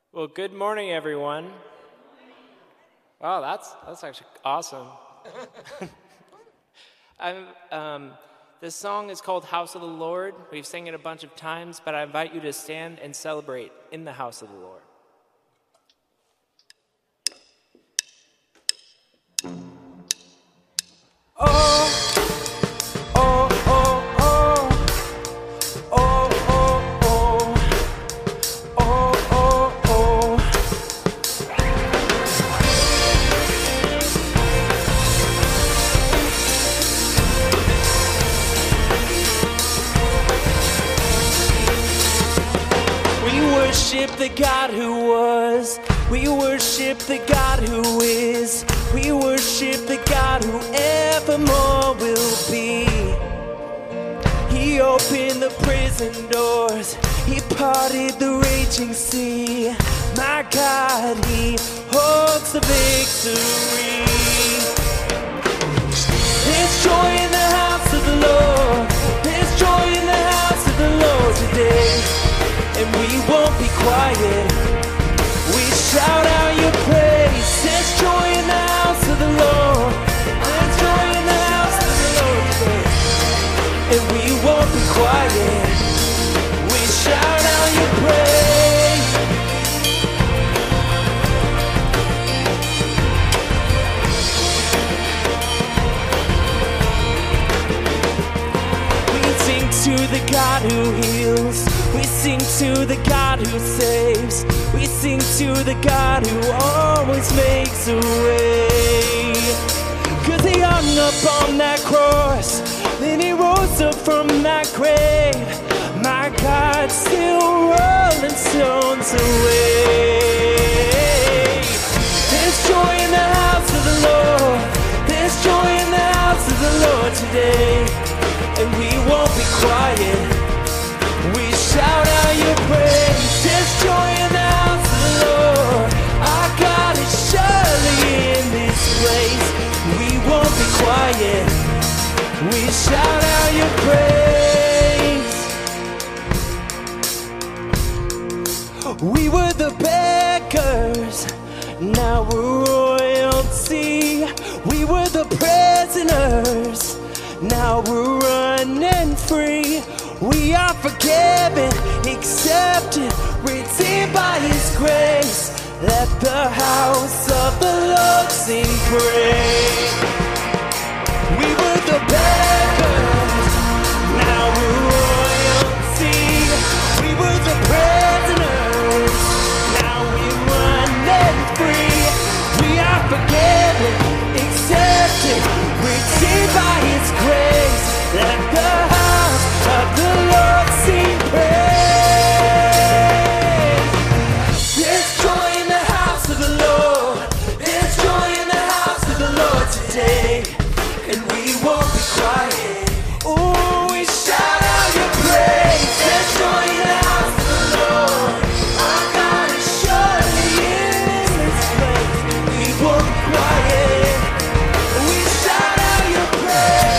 Well, good morning, everyone. Wow, that's actually awesome. This song is called House of the Lord. We've sang it a bunch of times, but I invite you to stand and celebrate in the house of the Lord. The God who was, we worship the God who is, we worship the God who evermore will be. He opened the prison doors, he parted the raging sea. My God, he holds the victory. There's joy in the house of the Lord, there's joy in the house of the Lord today. And we won't be quiet. We shout out your praise. There's joy in the house of the Lord. There's joy in the house of the Lord today. And we won't be quiet. We shout out your praise. We sing to the God who heals. We sing to the God who saves. We sing to the God who always makes a way. 'Cause he hung up on that cross, then he rose up from that grave. My God, still rolling stones away. There's joy in the house of the Lord. There's joy in the house of the Lord today. And we won't be quiet. We shout out your praise. There's joy in the house of the Lord. Our God is surely in this place. We won't be quiet. We shout out your praise. We were the beggars, now we're royalty. We were the prisoners, now we're running free. We are forgiven, accepted, redeemed by his grace. Let the house of the Lord sing praise. We were the beggars, now we're royalty. We were the prisoners, now we're running free. We are forgiven, accepted, redeemed by his grace. Let the house of the Lord sing praise. There's joy in the house of the Lord. There's joy in the house of the Lord today. And we won't be quiet. Oh, we shout out your praise. There's joy in the house of the Lord. Our God is surely in this place. We won't be quiet. We shout out your praise.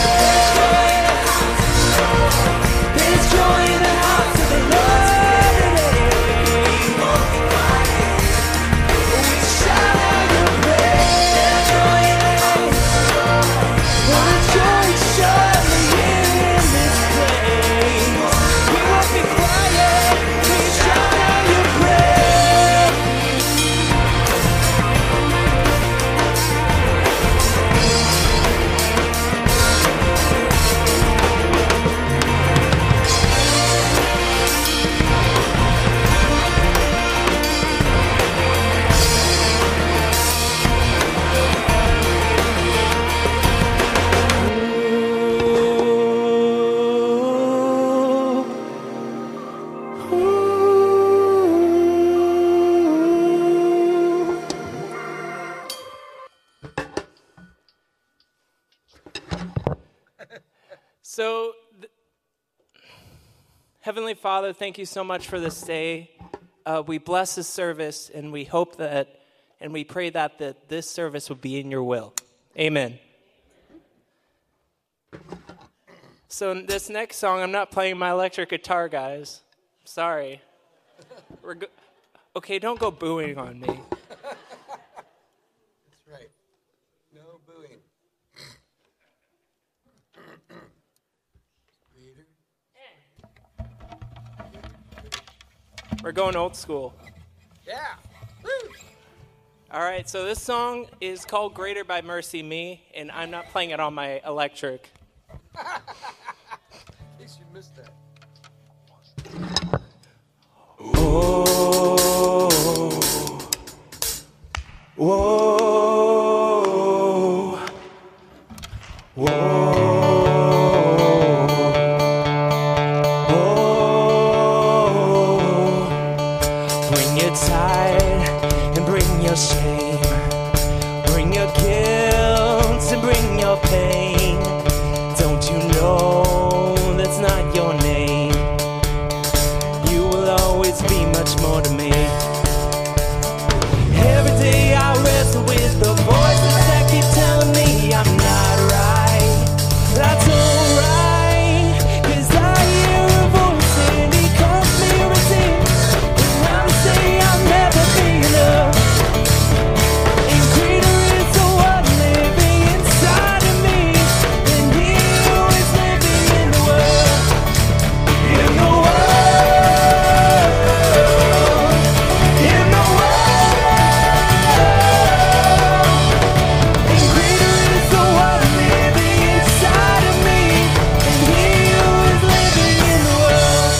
There's joy in the house of the Lord today. We won't be quiet. We shout out your praise. There's joy in the house of the Lord. There's joy surely in this place. We won't be quiet. We shout out your praise. So, Heavenly Father, thank you so much for this day. We bless this service, and we hope that, and we pray that this service will be in your will. Amen. So in this next song, I'm not playing my electric guitar, guys. Sorry. Okay, don't go booing on me. That's right. No booing. We're going old school. Yeah. Woo. All right, so this song is called Greater by Mercy Me, and I'm not playing it on my electric. In case you missed that. Whoa, whoa, whoa, whoa. Bring your tide and bring your shame. Bring your guilt and bring your pain. Don't you know that's not your name? You will always be much more to me. Every day I wrestle with the voices that keep telling me I'm not right. That's alright, 'cause I hear a voice and he calls me a redeemer. And I say I'll never be enough. And greater is the one living inside of me than he who is living in the world. In the world. In the world. And greater is the one living inside of me than he who is living in the world.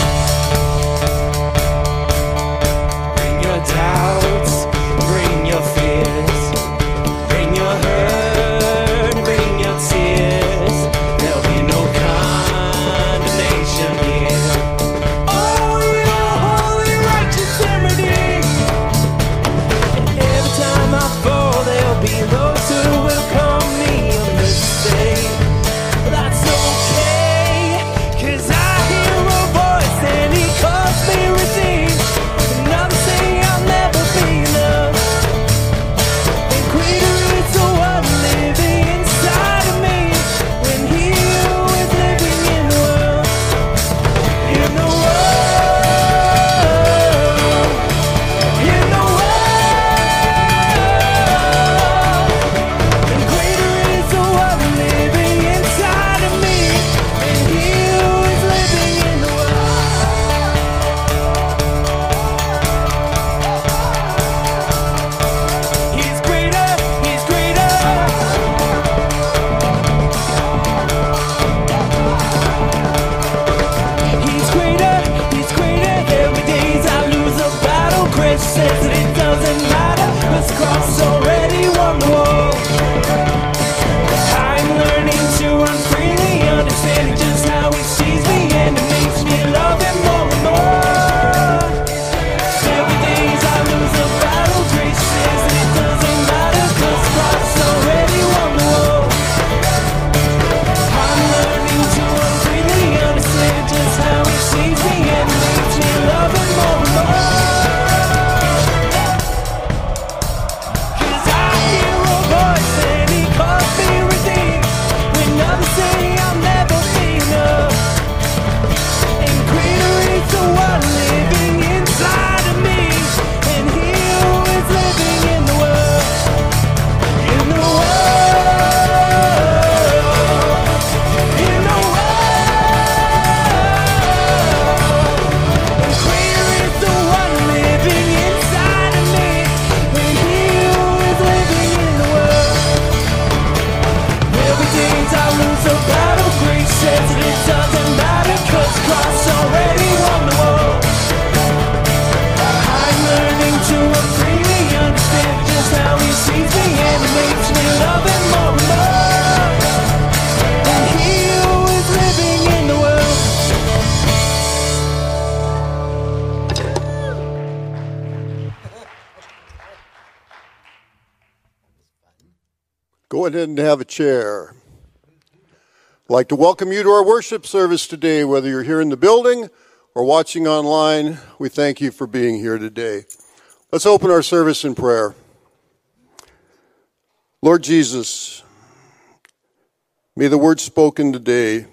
Bring your doubts, bring your fears, bring your hurt, bring your tears. There'll be no condemnation here. Oh, your holy righteous remedy. And every time I fall, there'll be those who will call me a mistake. That's okay, 'cause I hear a voice and he calls me redeemed. And I'm saying I'll never be enough. And greater is the one living inside of me than he who is living in the world. In the world. In the world. And greater is the one living inside of me than he who is living in the world. He's greater, he's greater. He's greater, he's greater. Every days I lose a battle. Grace says that it doesn't matter, 'cause the cross already won the war. I'm learning to run freely, understanding just how he sees me, and it makes me love him more and more. Every days I lose a battle. Grace says that it doesn't matter, 'cause the cross already won the war. I'm learning to run freely, understand just how he sees me, and it makes me love him more and more. 'Cause I hear a voice and he calls me redeemed. When others say I'll never be enough. And greater is the one living inside of me than he who is living in the world. In the world. In the world. And greater is the one living inside of me than he who is living in the world. Every day I lose a battle. Grace says that it doesn't matter, 'cause Christ already won the war. I'm learning to run freely, understand just how he sees me, and it makes me love him more and more. And he who is living in the world. Go ahead and have a chair. I'd like to welcome you to our worship service today, whether you're here in the building or watching online. We thank you for being here today. Let's open our service in prayer. Lord Jesus, may the words spoken today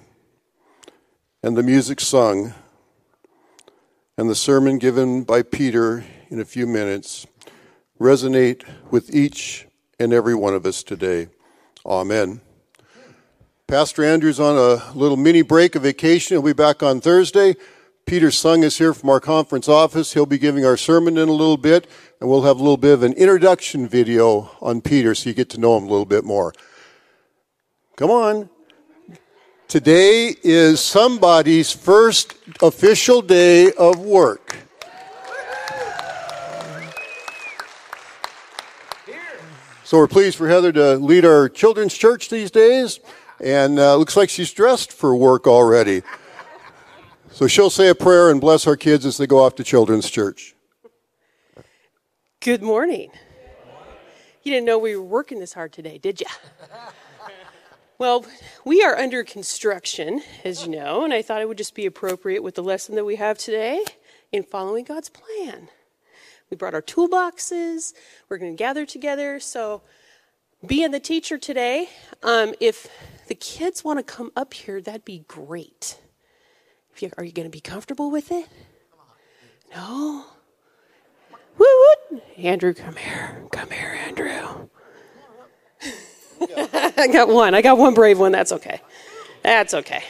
and the music sung and the sermon given by Peter in a few minutes resonate with each and every one of us today. Amen. Pastor Andrew's on a little mini break of vacation. He'll be back on Thursday. Peter Sung is here from our conference office. He'll be giving our sermon in a little bit, and we'll have a little bit of an introduction video on Peter so you get to know him a little bit more. Come on. Today is somebody's first official day of work. So we're pleased for Heather to lead our children's church these days, and looks like she's dressed for work already. So she'll say a prayer and bless our kids as they go off to children's church. Good morning. You didn't know we were working this hard today, did you? Well, we are under construction, as you know, and I thought it would just be appropriate with the lesson that we have today in following God's plan. We brought our toolboxes. We're going to gather together. So being the teacher today, if the kids want to come up here, that'd be great. Are you going to be comfortable with it? No? Woo! Andrew, come here. Come here, Andrew. I got one brave one. That's okay. That's okay.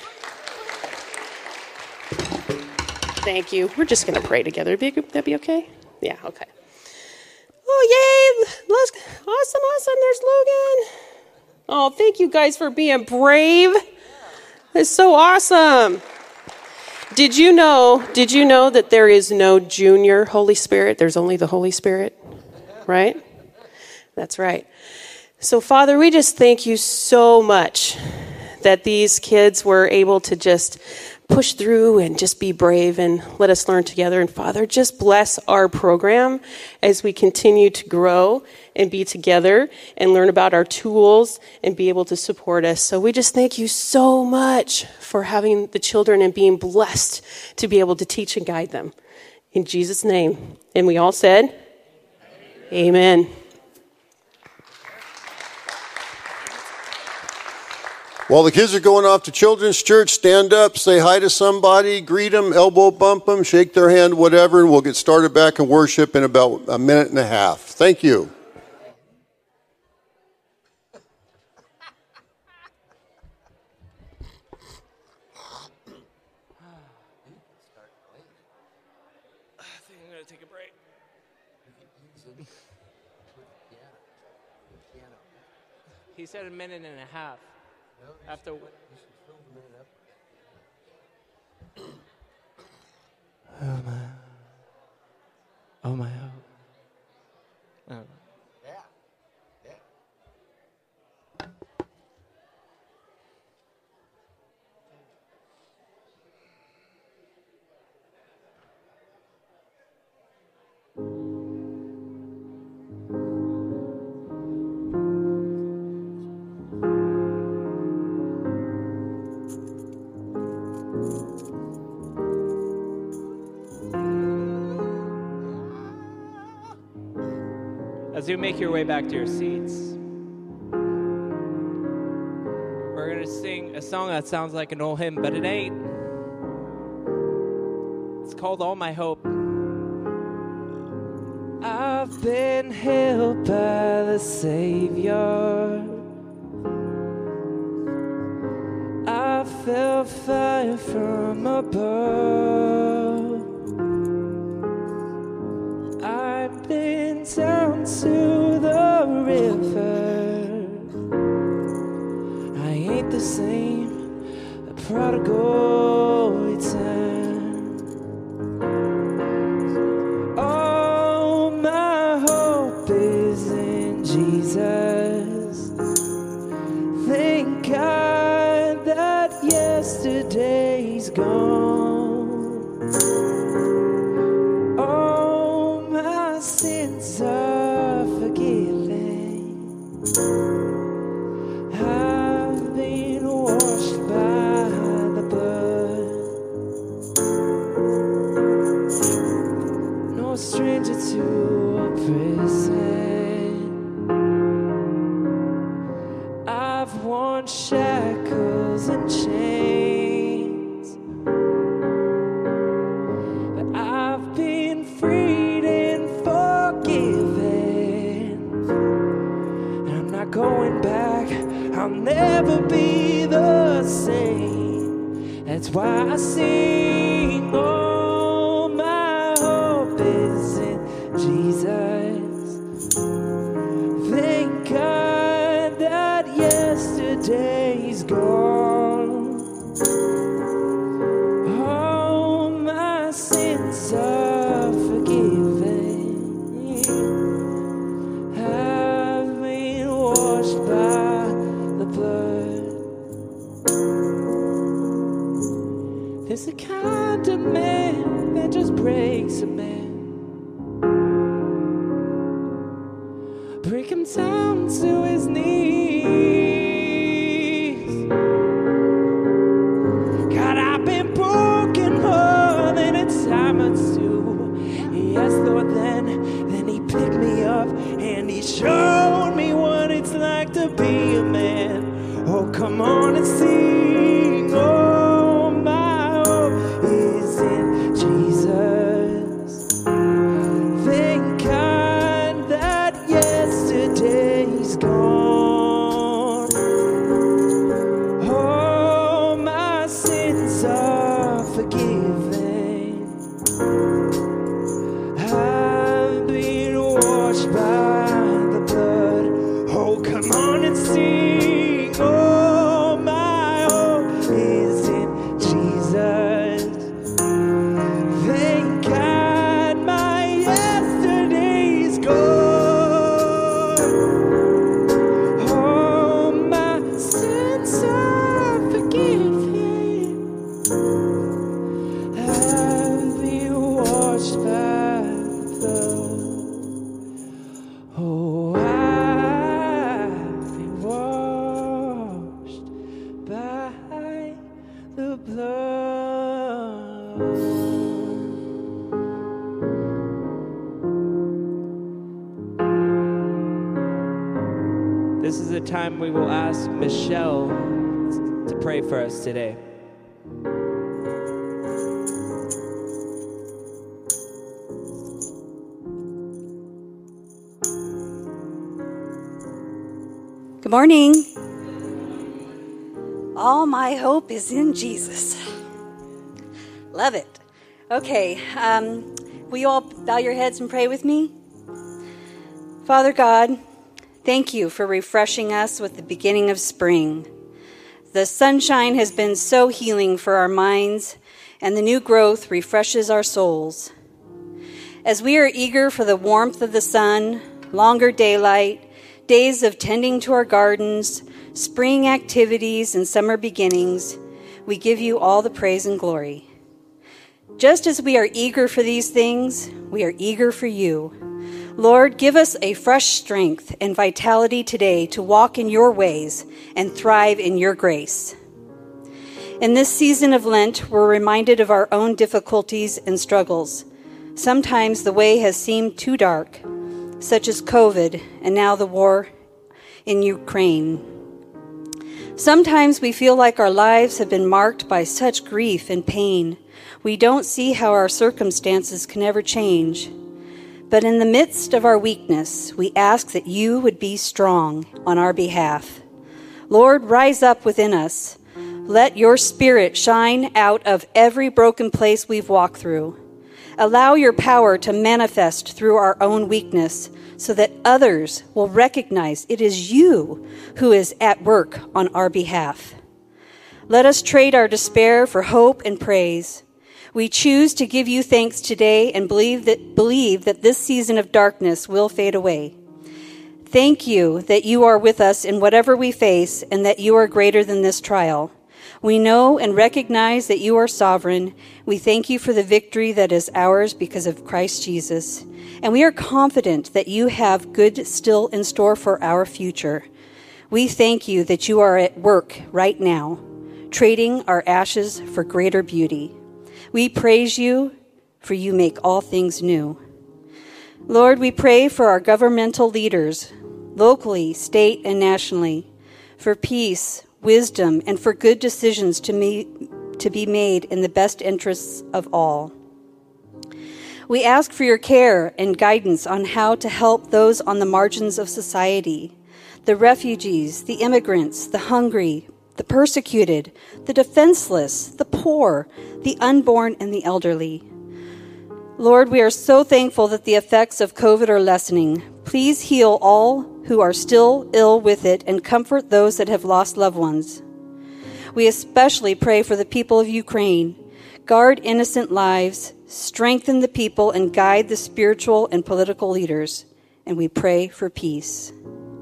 Thank you. We're just going to pray together. That'd be okay? Yeah, okay. Oh, yay. Awesome. There's Logan. Oh, thank you guys for being brave. That's so awesome. Did you know that there is no junior Holy Spirit? There's only the Holy Spirit, right? That's right. So, Father, we just thank you so much that these kids were able to just push through and just be brave and let us learn together. And, Father, just bless our program as we continue to grow and be together and learn about our tools and be able to support us. So we just thank you so much for having the children and being blessed to be able to teach and guide them. In Jesus' name. And we all said, Amen. While the kids are going off to children's church, stand up, say hi to somebody, greet them, elbow bump them, shake their hand, whatever, and we'll get started back in worship in about a minute and a half. Thank you. I think I'm going to take a break. He said a minute and a half. After oh my hope. Oh. Yeah. As you make your way back to your seats, we're going to sing a song that sounds like an old hymn, but it ain't. It's called All My Hope. I've been held by the Savior. I felt fire from above. I've been down to the river. I ain't the same, a prodigal return. All my hope is in Jesus. Thank God that yesterday's gone. All my sins are forgiven. I've been washed by the blood. No stranger to a prison. I've worn shackles and chains, but I've been freed and That's why I sing. Oh, my hope is in Jesus. Thank God that yesterday's gone. All my sins are forgiven. Have been washed by the blood. There's a kind of man that just breaks a man. Break him down to his knees. God, I've been broken more than a time or two. Yes, Lord, then he picked me up and he showed me what it's like to be a man. Oh, come on and sing. Oh, my hope is in Jesus. Thank God that yesterday's gone. Oh, my sins are forgiven. I've been washed by the blood. Oh, come on and sing. Oh, my hope is in Jesus. Thank God my yesterday's gone. Oh, my sins are forgiven. I've been washed by the blood. Oh, I've been washed by the blood. This is a time we will ask Michelle to pray for us today. Good morning. All my hope is in Jesus. Love it. Okay, will you all bow your heads and pray with me? Father God, thank you for refreshing us with the beginning of spring. The sunshine has been so healing for our minds, and the new growth refreshes our souls. As we are eager for the warmth of the sun, longer daylight, days of tending to our gardens, spring activities, and summer beginnings, we give you all the praise and glory. Just as we are eager for these things, we are eager for you. Lord, give us a fresh strength and vitality today to walk in your ways and thrive in your grace. In this season of Lent, we're reminded of our own difficulties and struggles. Sometimes the way has seemed too dark, such as COVID and now the war in Ukraine. Sometimes we feel like our lives have been marked by such grief and pain. We don't see how our circumstances can ever change. But in the midst of our weakness, we ask that you would be strong on our behalf. Lord, rise up within us. Let your spirit shine out of every broken place we've walked through. Allow your power to manifest through our own weakness so that others will recognize it is you who is at work on our behalf. Let us trade our despair for hope and praise. We choose to give you thanks today and believe that this season of darkness will fade away. Thank you that you are with us in whatever we face and that you are greater than this trial. We know and recognize that you are sovereign. We thank you for the victory that is ours because of Christ Jesus. And we are confident that you have good still in store for our future. We thank you that you are at work right now, trading our ashes for greater beauty. We praise you, for you make all things new. Lord, we pray for our governmental leaders, locally, state, and nationally, for peace, wisdom, and for good decisions to be made in the best interests of all. We ask for your care and guidance on how to help those on the margins of society, the refugees, the immigrants, the hungry, the persecuted, the defenseless, the poor, the unborn, and the elderly. Lord, we are so thankful that the effects of COVID are lessening. Please heal all who are still ill with it and comfort those that have lost loved ones. We especially pray for the people of Ukraine. Guard innocent lives, strengthen the people, and guide the spiritual and political leaders. And we pray for peace.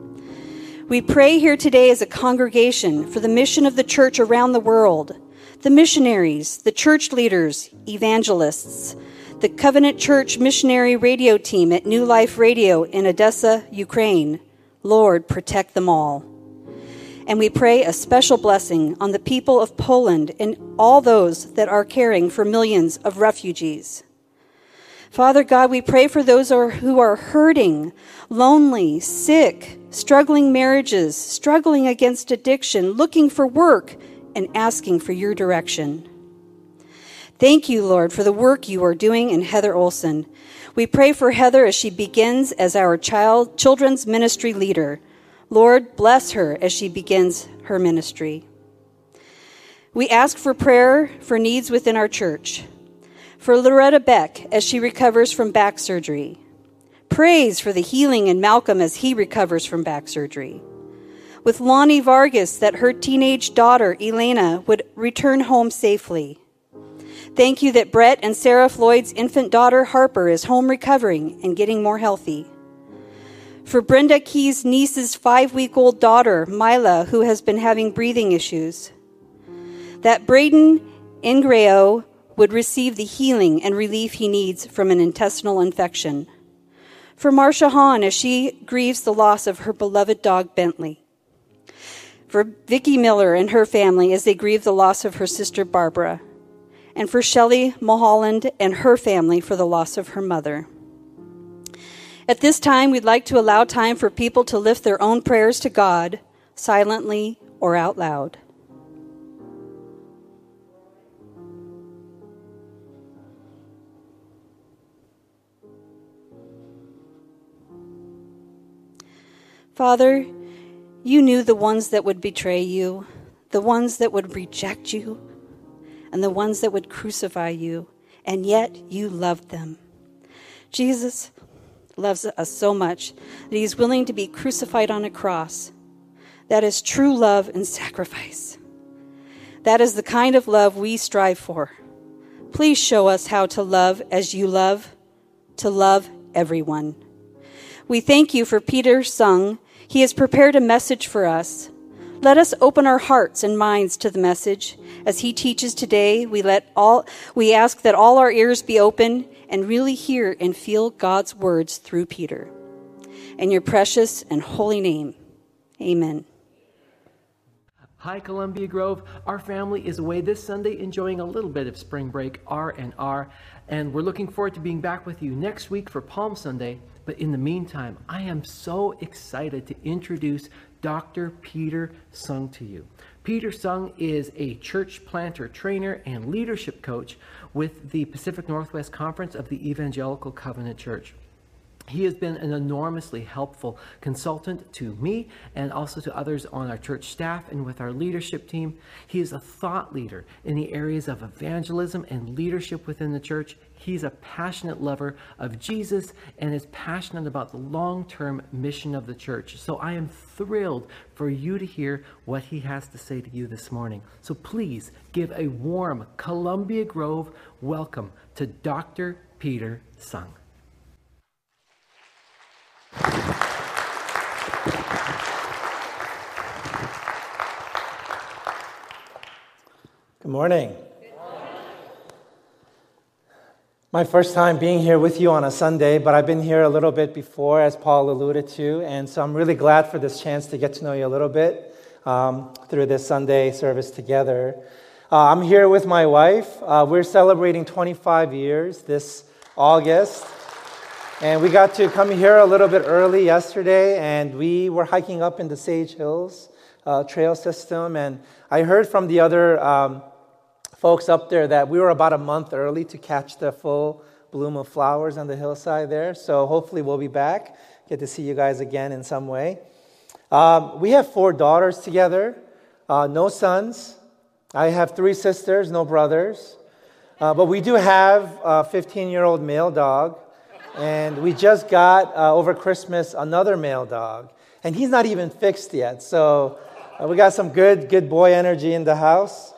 We pray here today as a congregation for the mission of the church around the world, the missionaries, the church leaders, evangelists, the Covenant Church missionary radio team at New Life Radio in Odessa, Ukraine. Lord, protect them all. And we pray a special blessing on the people of Poland and all those that are caring for millions of refugees. Father God, we pray for those who are hurting, lonely, sick, struggling marriages, struggling against addiction, looking for work, and asking for your direction. Thank you, Lord, for the work you are doing in Heather Olson. We pray for Heather as she begins as our children's ministry leader. Lord, bless her as she begins her ministry. We ask for prayer for needs within our church. For Loretta Beck as she recovers from back surgery. Praise for the healing in Malcolm as he recovers from back surgery. With Lonnie Vargas that her teenage daughter, Elena, would return home safely. Thank you that Brett and Sarah Floyd's infant daughter, Harper, is home recovering and getting more healthy. For Brenda Key's niece's 5-week-old daughter, Mila, who has been having breathing issues. That Braden Ingrao would receive the healing and relief he needs from an intestinal infection. For Marcia Hahn as she grieves the loss of her beloved dog, Bentley. For Vicki Miller and her family as they grieve the loss of her sister, Barbara. And for Shelley Mulholland and her family for the loss of her mother. At this time, we'd like to allow time for people to lift their own prayers to God, silently or out loud. Father, you knew the ones that would betray you, the ones that would reject you, and the ones that would crucify you, and yet you loved them. Jesus loves us so much that he's willing to be crucified on a cross. That is true love and sacrifice. That is the kind of love we strive for. Please show us how to love as you love, to love everyone. We thank you for Peter Sung. He has prepared a message for us. Let us open our hearts and minds to the message. As he teaches today, we ask that all our ears be open and really hear and feel God's words through Peter. In your precious and holy name, amen. Hi, Columbia Grove. Our family is away this Sunday enjoying a little bit of spring break, R&R, and we're looking forward to being back with you next week for Palm Sunday. But in the meantime, I am so excited to introduce Dr. Peter Sung to you. Peter Sung is a church planter, trainer, and leadership coach with the Pacific Northwest Conference of the Evangelical Covenant Church. He has been an enormously helpful consultant to me and also to others on our church staff and with our leadership team. He is a thought leader in the areas of evangelism and leadership within the church. He's a passionate lover of Jesus and is passionate about the long-term mission of the church. So I am thrilled for you to hear what he has to say to you this morning. So please give a warm Columbia Grove welcome to Dr. Peter Sung. Good morning. My first time being here with you on a Sunday, but I've been here a little bit before, as Paul alluded to, and so I'm really glad for this chance to get to know you a little bit through this Sunday service together. I'm here with my wife. We're celebrating 25 years this August, and we got to come here a little bit early yesterday, and we were hiking up in the Sage Hills trail system, and I heard from the other folks up there that we were about a month early to catch the full bloom of flowers on the hillside there. So hopefully we'll be back, get to see you guys again in some way. We have 4 daughters together. No sons. I have 3 sisters, no brothers. But we do have a 15-year-old male dog. And we just got, over Christmas, another male dog. And he's not even fixed yet. So we got some good boy energy in the house.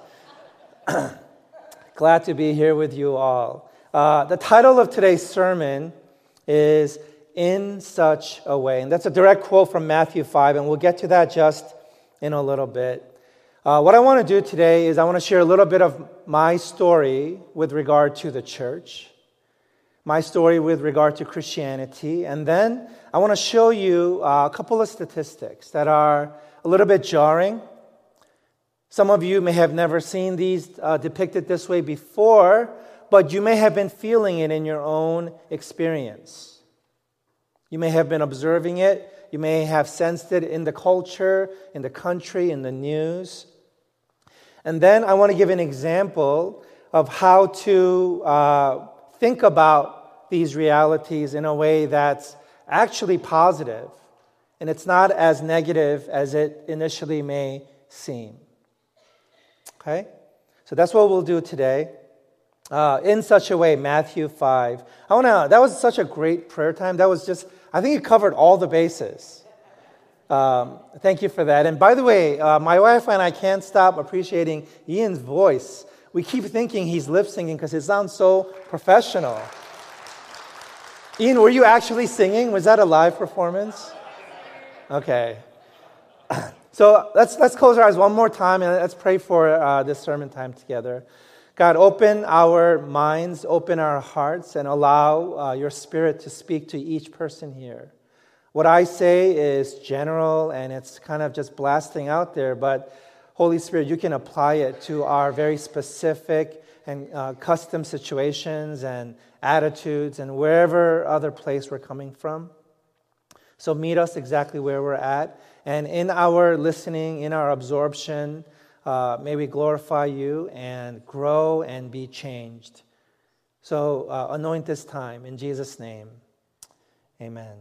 Glad to be here with you all. The title of today's sermon is In Such a Way. And that's a direct quote from Matthew 5. And we'll get to that just in a little bit. What I want to do today is I want to share a little bit of my story with regard to the church, my story with regard to Christianity, and then I want to show you a couple of statistics that are a little bit jarring. Some of you may have never seen these depicted this way before, but you may have been feeling it in your own experience. You may have been observing it. You may have sensed it in the culture, in the country, in the news. And then I want to give an example of how to think about these realities in a way that's actually positive, and it's not as negative as it initially may seem. Okay? So that's what we'll do today. In Such a Way, Matthew 5. That was such a great prayer time. That was just, I think it covered all the bases. Thank you for that. And by the way, my wife and I can't stop appreciating Ian's voice. We keep thinking he's lip singing because it sounds so professional. Ian, were you actually singing? Was that a live performance? Okay. So let's close our eyes one more time and let's pray for this sermon time together. God, open our minds, open our hearts, and allow your Spirit to speak to each person here. What I say is general and it's kind of just blasting out there, but Holy Spirit, you can apply it to our very specific and custom situations and attitudes and wherever other place we're coming from. So meet us exactly where we're at. And in our listening, in our absorption, may we glorify you and grow and be changed. So anoint this time in Jesus' name. Amen.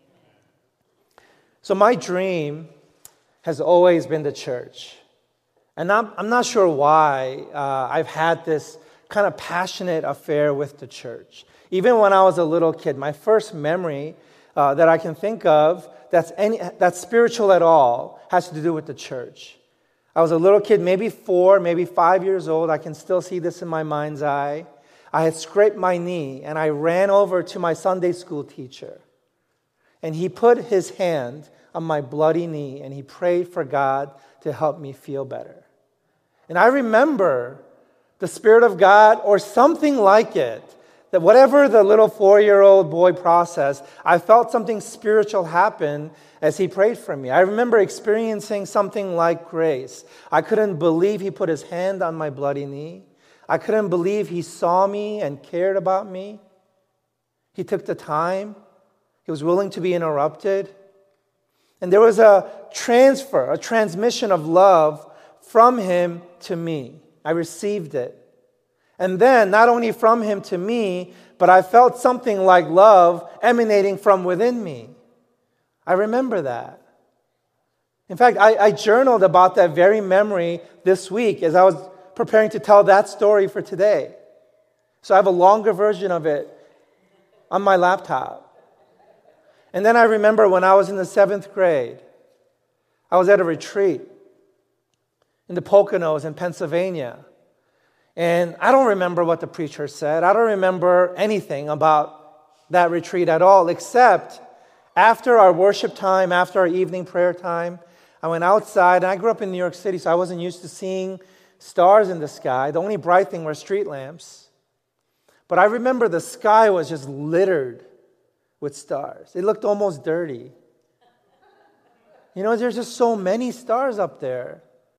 So my dream has always been the church. And I'm not sure why I've had this kind of passionate affair with the church. Even when I was a little kid, my first memory that I can think of that's spiritual at all has to do with the church. I was a little kid, maybe 4, maybe 5 years old. I can still see this in my mind's eye. I had scraped my knee and I ran over to my Sunday school teacher. And he put his hand on my bloody knee and he prayed for God to help me feel better. And I remember the Spirit of God or something like it, that whatever the little 4-year-old boy processed, I felt something spiritual happen as he prayed for me. I remember experiencing something like grace. I couldn't believe he put his hand on my bloody knee. I couldn't believe he saw me and cared about me. He took the time. He was willing to be interrupted. And there was a transmission of love from him to me. I received it. And then, not only from him to me, but I felt something like love emanating from within me. I remember that. In fact, I journaled about that very memory this week as I was preparing to tell that story for today. So I have a longer version of it on my laptop. And then I remember when I was in the 7th grade, I was at a retreat in the Poconos in Pennsylvania. And I don't remember what the preacher said. I don't remember anything about that retreat at all, except after our worship time, after our evening prayer time, I went outside. And I grew up in New York City, so I wasn't used to seeing stars in the sky. The only bright thing were street lamps. But I remember the sky was just littered with stars. It looked almost dirty. You know, there's just so many stars up there.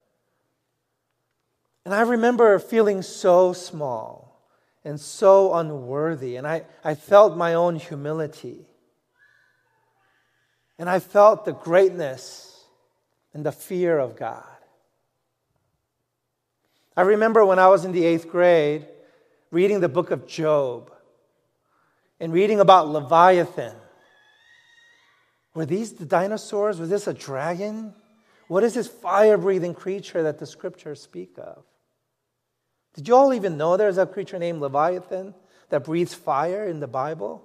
And I remember feeling so small and so unworthy. And I felt my own humility. And I felt the greatness and the fear of God. I remember when I was in the 8th grade, reading the book of Job and reading about Leviathan. Were these the dinosaurs? Was this a dragon? What is this fire-breathing creature that the scriptures speak of? Did you all even know there's a creature named Leviathan that breathes fire in the Bible?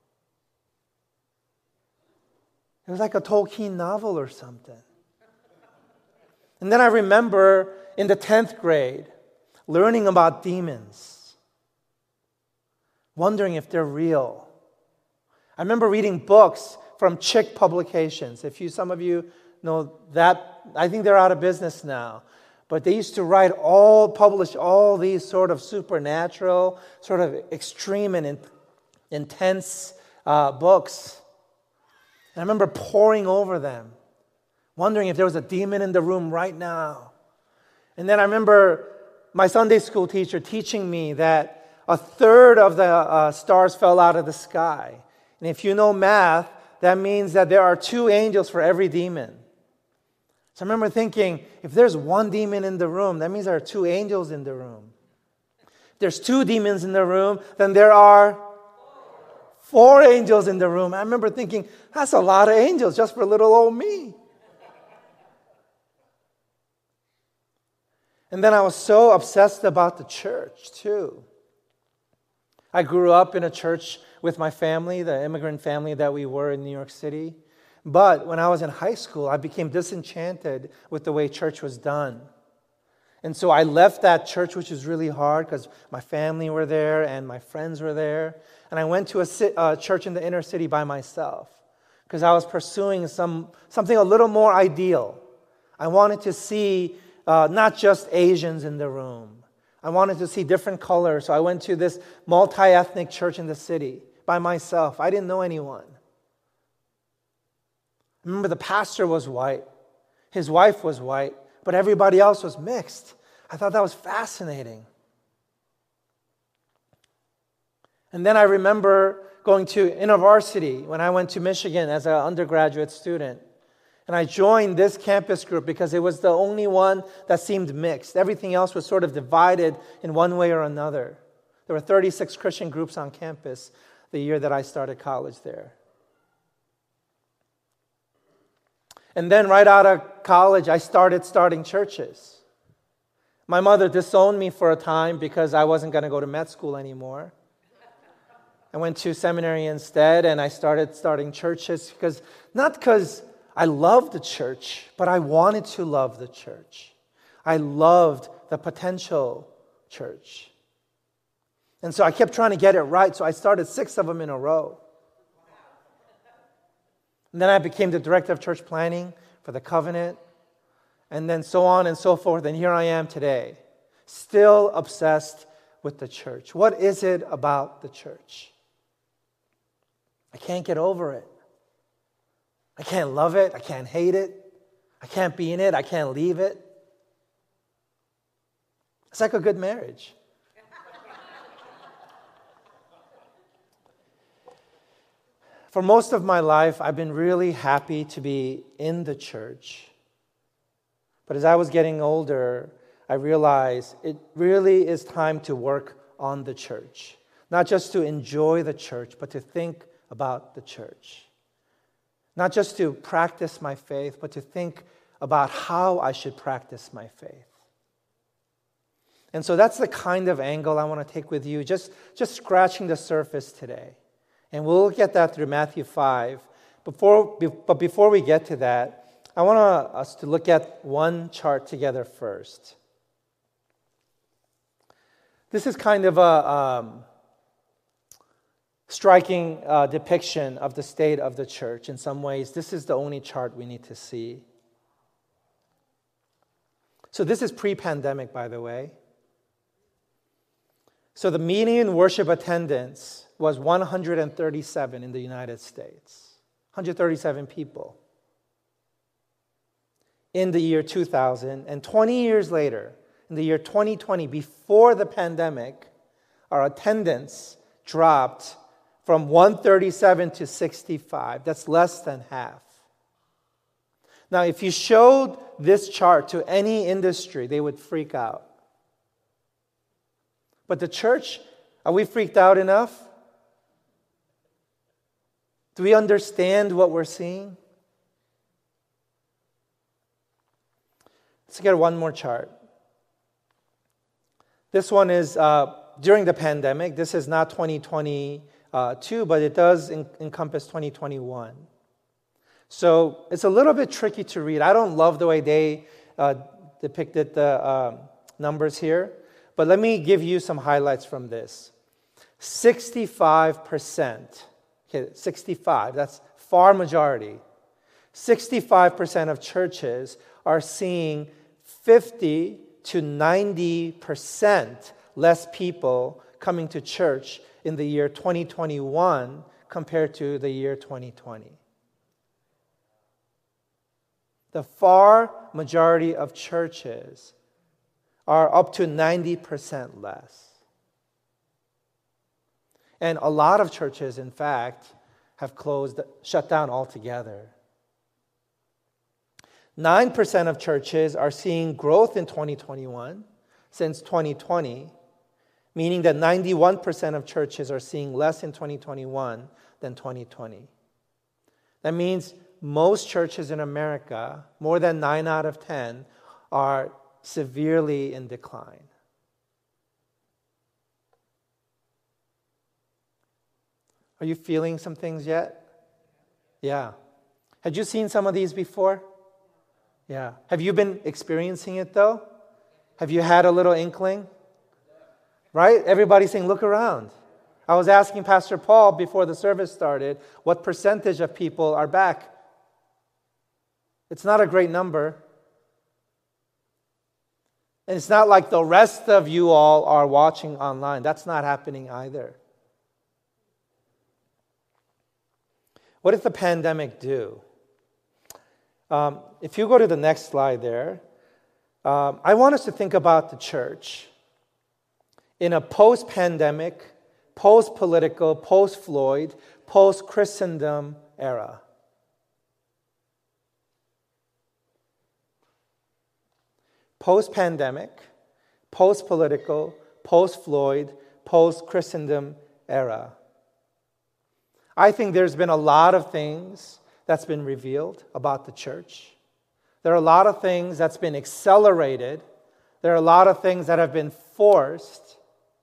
It was like a Tolkien novel or something. And then I remember in the 10th grade learning about demons, wondering if they're real. I remember reading books from Chick Publications. Some of you know that, I think they're out of business now. But they used to publish all these sort of supernatural, sort of extreme and intense books. And I remember poring over them, wondering if there was a demon in the room right now. And then I remember my Sunday school teacher teaching me that a third of the stars fell out of the sky. And if you know math, that means that there are 2 angels for every demon. So I remember thinking, if there's 1 demon in the room, that means there are 2 angels in the room. If there's 2 demons in the room, then there are 4 angels in the room. I remember thinking, that's a lot of angels just for little old me. And then I was so obsessed about the church, too. I grew up in a church with my family, the immigrant family that we were in New York City. But when I was in high school, I became disenchanted with the way church was done. And so I left that church, which was really hard because my family were there and my friends were there. And I went to a church in the inner city by myself because I was pursuing something a little more ideal. I wanted to see not just Asians in the room. I wanted to see different colors. So I went to this multi-ethnic church in the city by myself. I didn't know anyone. I remember the pastor was white. His wife was white. But everybody else was mixed. I thought that was fascinating. And then I remember going to InterVarsity when I went to Michigan as an undergraduate student. And I joined this campus group because it was the only one that seemed mixed. Everything else was sort of divided in one way or another. There were 36 Christian groups on campus the year that I started college there. And then right out of college, I starting churches. My mother disowned me for a time because I wasn't going to go to med school anymore. I went to seminary instead, and I starting churches not because I loved the church, but I wanted to love the church. I loved the potential church. And so I kept trying to get it right, so I started 6 of them in a row. And then I became the director of church planning for the Covenant, and then so on and so forth. And here I am today, still obsessed with the church. What is it about the church? I can't get over it. I can't love it. I can't hate it. I can't be in it. I can't leave it. It's like a good marriage. For most of my life, I've been really happy to be in the church. But as I was getting older, I realized it really is time to work on the church. Not just to enjoy the church, but to think about the church. Not just to practice my faith, but to think about how I should practice my faith. And so that's the kind of angle I want to take with you, just scratching the surface today. And we'll look at that through Matthew 5. But before we get to that, I want us to look at one chart together first. This is kind of a striking depiction of the state of the church. In some ways, this is the only chart we need to see. So this is pre-pandemic, by the way. So the median worship attendance was 137 in the United States. 137 people. In the year 2000, and 20 years later, in the year 2020, before the pandemic, our attendance dropped from 137 to 65. That's less than half. Now, if you showed this chart to any industry, they would freak out. But the church, are we freaked out enough? Do we understand what we're seeing? Let's get one more chart. This one is during the pandemic. This is not 2022, but it does encompass 2021. So it's a little bit tricky to read. I don't love the way they depicted the numbers here, but let me give you some highlights from this. 65%, okay, 65, that's far majority. 65% of churches are seeing 50 to 90% less people coming to church in the year 2021 compared to the year 2020. The far majority of churches are up to 90% less. And a lot of churches, in fact, have shut down altogether. 9% of churches are seeing growth in 2021 since 2020, meaning that 91% of churches are seeing less in 2021 than 2020. That means most churches in America, more than 9 out of 10, are severely in decline. Are you feeling some things yet? Yeah. Had you seen some of these before? Yeah. Have you been experiencing it though? Have you had a little inkling? Right? Everybody's saying, look around. I was asking Pastor Paul before the service started, what percentage of people are back? It's not a great number. And it's not like the rest of you all are watching online. That's not happening either. What did the pandemic do? If you go to the next slide there, I want us to think about the church in a post-pandemic, post-political, post-Floyd, post-Christendom era. Post-pandemic, post-political, post-Floyd, post-Christendom era. I think there's been a lot of things that's been revealed about the church. There are a lot of things that's been accelerated. There are a lot of things that have been forced.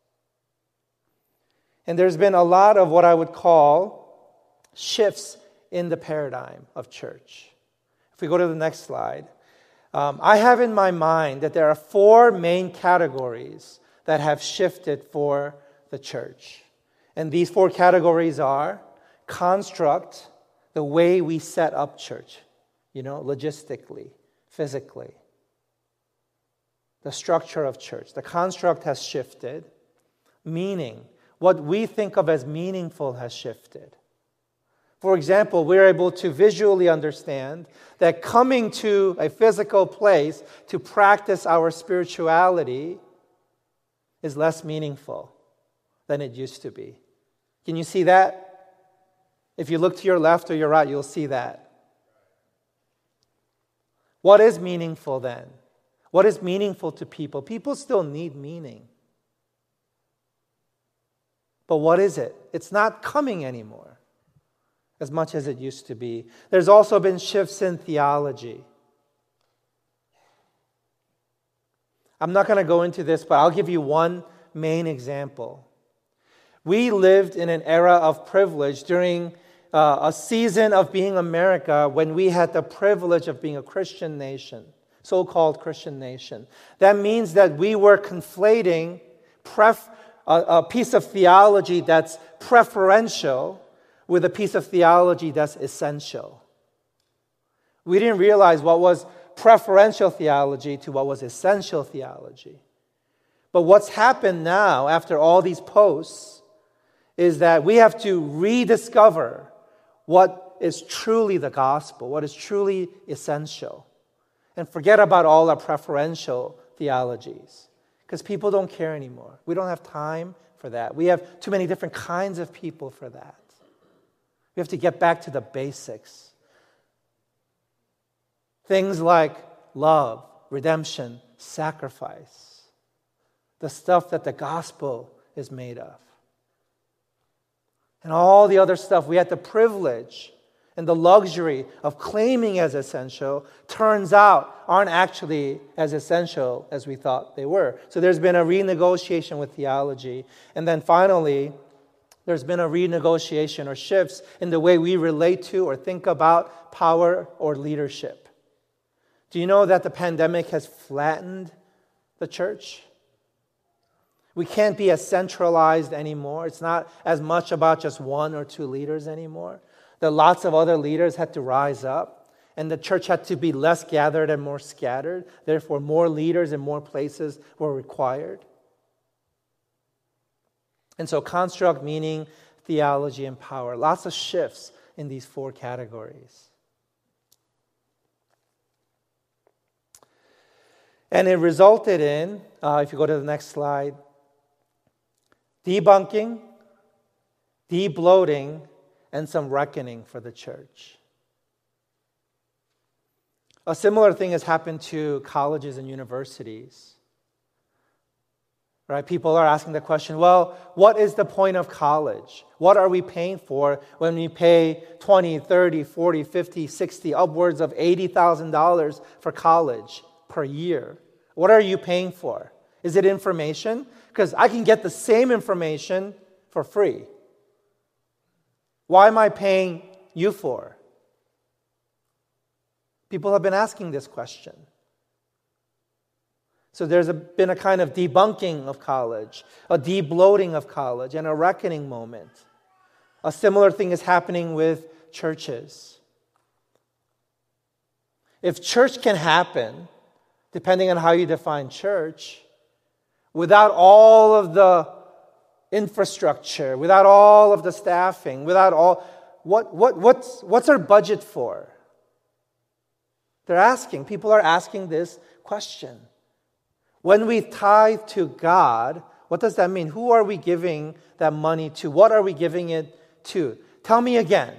And there's been a lot of what I would call shifts in the paradigm of church. If we go to the next slide, I have in my mind that there are 4 main categories that have shifted for the church. And these 4 categories are construct, the way we set up church, logistically, physically. The structure of church. The construct has shifted. Meaning, what we think of as meaningful has shifted. For example, we're able to visually understand that coming to a physical place to practice our spirituality is less meaningful than it used to be. Can you see that? If you look to your left or your right, you'll see that. What is meaningful then? What is meaningful to people? People still need meaning. But what is it? It's not coming anymore as much as it used to be. There's also been shifts in theology. I'm not going to go into this, but I'll give you one main example. We lived in an era of privilege during a season of being America when we had the privilege of being a Christian nation, so-called Christian nation. That means that we were conflating a piece of theology that's preferential with a piece of theology that's essential. We didn't realize what was preferential theology to what was essential theology. But what's happened now after all these posts is that we have to rediscover what is truly the gospel, what is truly essential, and forget about all our preferential theologies, because people don't care anymore. We don't have time for that. We have too many different kinds of people for that. We have to get back to the basics. Things like love, redemption, sacrifice, the stuff that the gospel is made of. And all the other stuff, we had the privilege and the luxury of claiming as essential turns out aren't actually as essential as we thought they were. So there's been a renegotiation with theology. And then finally, there's been a renegotiation or shifts in the way we relate to or think about power or leadership. Do you know that the pandemic has flattened the church? We can't be as centralized anymore. It's not as much about just one or two leaders anymore. That lots of other leaders had to rise up, and the church had to be less gathered and more scattered. Therefore, more leaders in more places were required. And so construct, meaning, theology, and power. Lots of shifts in these four categories. And it resulted in, if you go to the next slide, debunking, de-bloating, and some reckoning for the church. A similar thing has happened to colleges and universities. Right? People are asking the question, well, what is the point of college? What are we paying for when we pay $20, $30, $40, $50, $60, upwards of $80,000 for college per year? What are you paying for? Is it information? Because I can get the same information for free. Why am I paying you for? People have been asking this question. So there's been a kind of debunking of college, a de-bloating of college, and a reckoning moment. A similar thing is happening with churches. If church can happen, depending on how you define church, without all of the infrastructure, without all of the staffing, without all, what's our budget for? People are asking this question. When we tithe to God, what does that mean? Who are we giving that money to? What are we giving it to? Tell me again.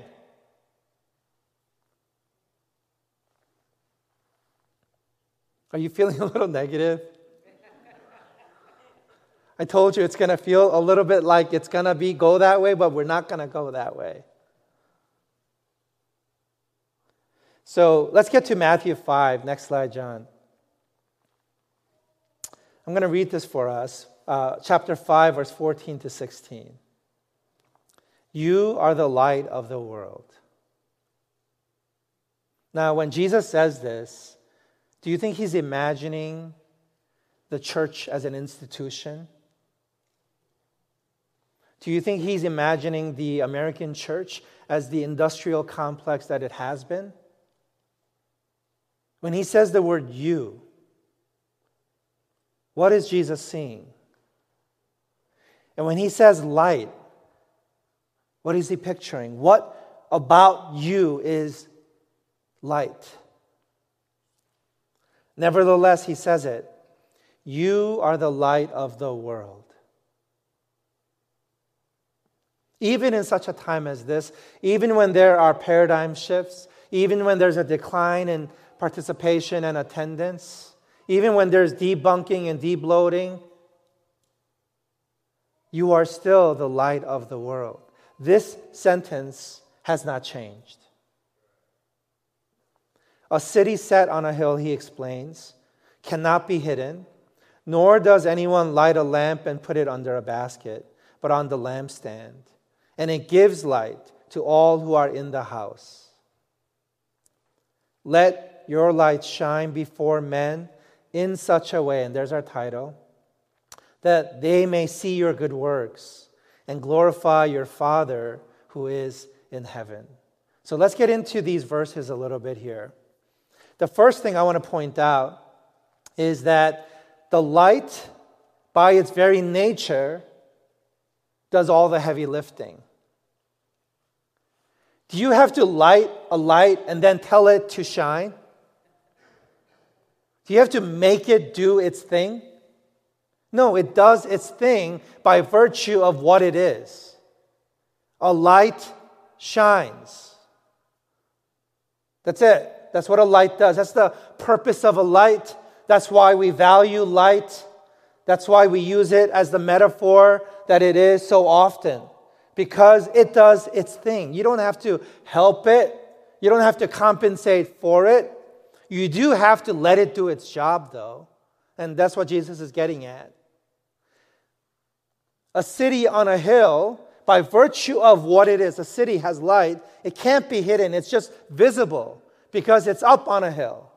Are you feeling a little negative? I told you it's going to feel a little bit like it's going to go that way, but we're not going to go that way. So let's get to Matthew 5. Next slide, John. I'm going to read this for us. Chapter 5, verse 14 to 16. You are the light of the world. Now, when Jesus says this, do you think he's imagining the church as an institution? Do you think he's imagining the American church as the industrial complex that it has been? When he says the word you, what is Jesus seeing? And when he says light, what is he picturing? What about you is light? Nevertheless, he says it. You are the light of the world. Even in such a time as this, even when there are paradigm shifts, even when there's a decline in participation and attendance, even when there's debunking and de-bloating, you are still the light of the world. This sentence has not changed. A city set on a hill, he explains, cannot be hidden, nor does anyone light a lamp and put it under a basket, but on the lampstand. And it gives light to all who are in the house. Let your light shine before men in such a way, and there's our title, that they may see your good works and glorify your Father who is in heaven. So let's get into these verses a little bit here. The first thing I want to point out is that the light, by its very nature, does all the heavy lifting. Do you have to light a light and then tell it to shine? Do you have to make it do its thing? No, it does its thing by virtue of what it is. A light shines. That's it. That's what a light does. That's the purpose of a light. That's why we value light. That's why we use it as the metaphor that it is so often. Because it does its thing. You don't have to help it. You don't have to compensate for it. You do have to let it do its job, though. And that's what Jesus is getting at. A city on a hill, by virtue of what it is, a city has light, it can't be hidden. It's just visible because it's up on a hill.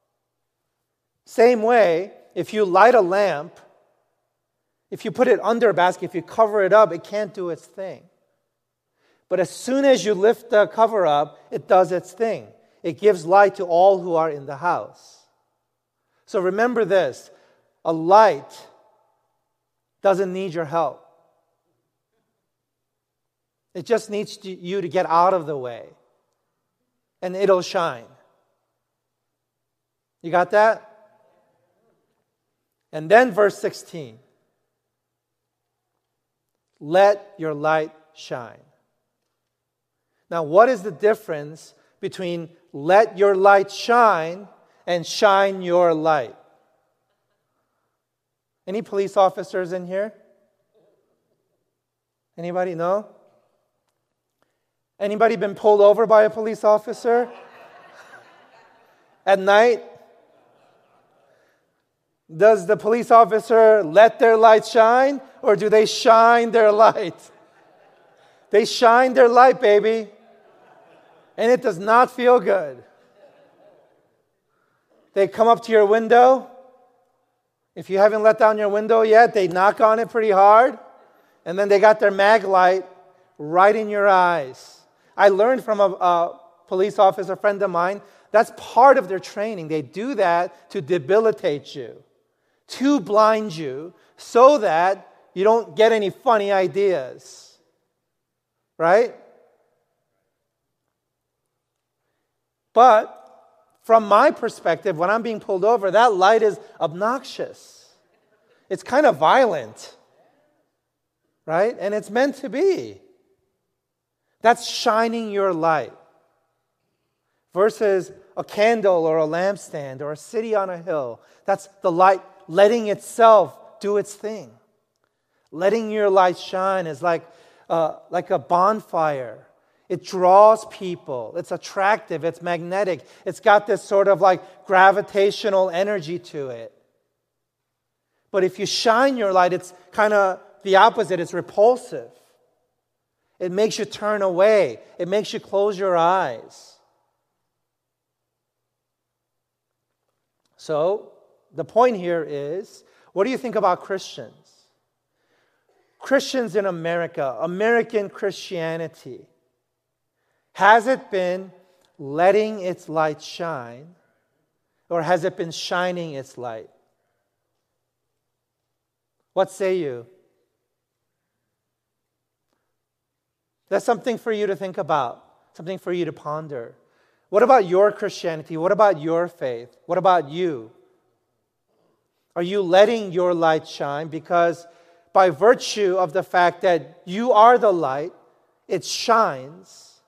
Same way, if you light a lamp, if you put it under a basket, if you cover it up, it can't do its thing. But as soon as you lift the cover up, it does its thing. It gives light to all who are in the house. So remember this, a light doesn't need your help. It just needs you to get out of the way, and it'll shine. You got that? And then verse 16. Let your light shine. Now, what is the difference between let your light shine and shine your light? Any police officers in here? Anybody know? Anybody been pulled over by a police officer at night? Does the police officer let their light shine, or do they shine their light? They shine their light, baby. And it does not feel good. They come up to your window. If you haven't let down your window yet, they knock on it pretty hard. And then they got their mag light right in your eyes. I learned from a police officer friend of mine, that's part of their training. They do that to debilitate you, to blind you, so that you don't get any funny ideas. Right? But from my perspective, when I'm being pulled over, that light is obnoxious. It's kind of violent. Right? And it's meant to be. That's shining your light. Versus a candle or a lampstand or a city on a hill. That's the light letting itself do its thing. Letting your light shine is like a bonfire. It draws people. It's attractive. It's magnetic. It's got this sort of like gravitational energy to it. But if you shine your light, it's kind of the opposite. It's repulsive. It makes you turn away. It makes you close your eyes. So, the point here is, what do you think about Christians? Christians in America, American Christianity, has it been letting its light shine, or has it been shining its light? What say you? That's something for you to think about, something for you to ponder. What about your Christianity? What about your faith? What about you? Are you letting your light shine? Because by virtue of the fact that you are the light, it shines.